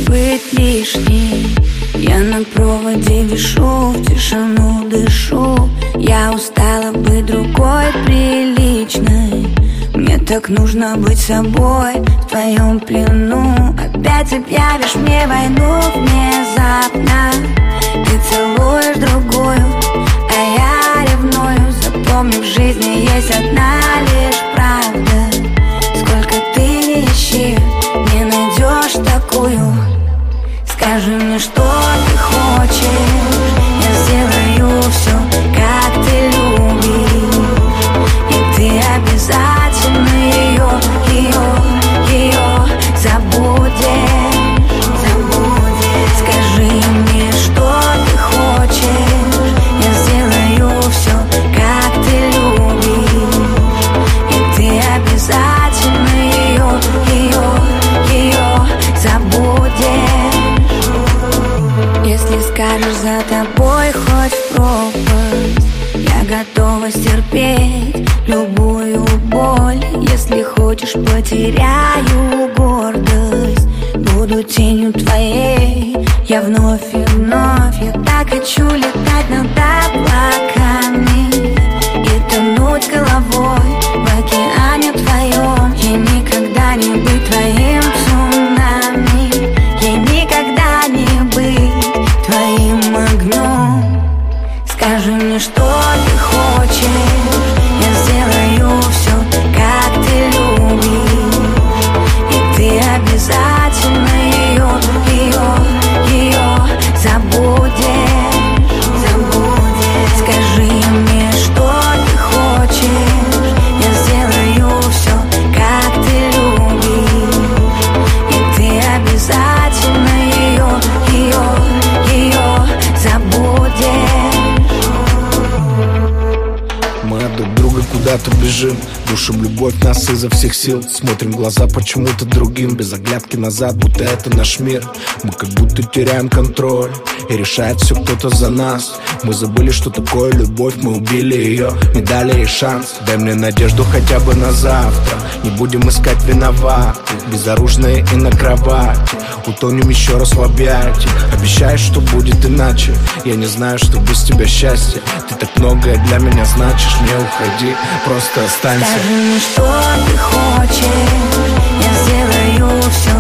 быть лишней. Я на проводе вишу, в тишину дышу. Я устала быть другой приличной. Мне так нужно быть собой в твоем плену. Опять объявишь мне войну внезапно. Ты целуешь другую, а я ревную. Запомни, в жизни есть одна лишь правда. Сколько ты не ищи, не найдешь такую. Скажи мне, что ты хочешь, я сделаю все, как ты любишь. И ты обязательно ее забудешь. Скажи мне, что ты хочешь, я сделаю все, как ты любишь. И ты обязательно ее забудешь. Если скажешь, за тобой хоть в пропасть, я готова стерпеть любую боль. Если хочешь, потеряю гордость, буду тенью твоей, я вновь и вновь. Я так хочу летать над облаками и тонуть головой в океане твоем. Я никогда не быть твоим цунами, я никогда не быть твоим огнем. Скажи мне, что ты хочешь, я сделаю все, как ты любишь. И ты обязательно ее забудешь. Скажи мне, что ты хочешь, я сделаю все, как ты любишь. И ты обязательно ее забудешь. Мы от друг друга куда-то бежим, душим любовь нас изо всех сил. Смотрим в глаза почему-то другим, без оглядки назад, будто это наш мир. Мы как будто теряем контроль, и решает все кто-то за нас. Мы забыли, что такое любовь, мы убили ее, не дали ей шанс. Дай мне надежду хотя бы на завтра, не будем искать виноватых. Безоружные и на кровати, утонем еще раз в объятиях. Обещаешь, что будет иначе, я не знаю, что без тебя счастье. Ты так многое для меня значишь, не уходи, просто останься. Скажи мне, что ты хочешь, я сделаю все,